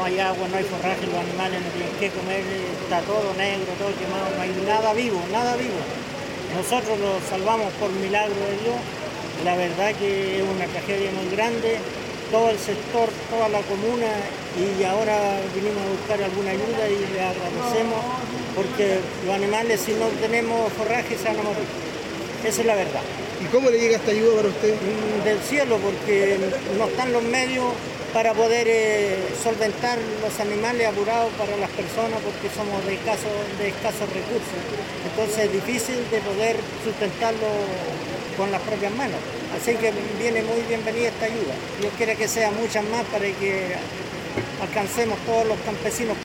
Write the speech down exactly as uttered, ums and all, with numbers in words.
no hay agua, no hay forraje, los animales no tienen qué comer, está todo negro, todo quemado, no hay nada vivo, nada vivo. Nosotros lo salvamos por milagro de Dios, la verdad que es una tragedia muy grande, todo el sector, toda la comuna, y ahora vinimos a buscar alguna ayuda y le agradecemos porque los animales, si no tenemos forraje, se van a morir. Esa es la verdad. ¿Y cómo le llega esta ayuda para usted? Del cielo, porque no están los medios para poder eh, solventar los animales apurados para las personas, porque somos de escasos, de escasos recursos. Entonces es difícil de poder sustentarlo con las propias manos. Así que viene muy bienvenida esta ayuda. Dios quiere que sea muchas más para que alcancemos todos los campesinos.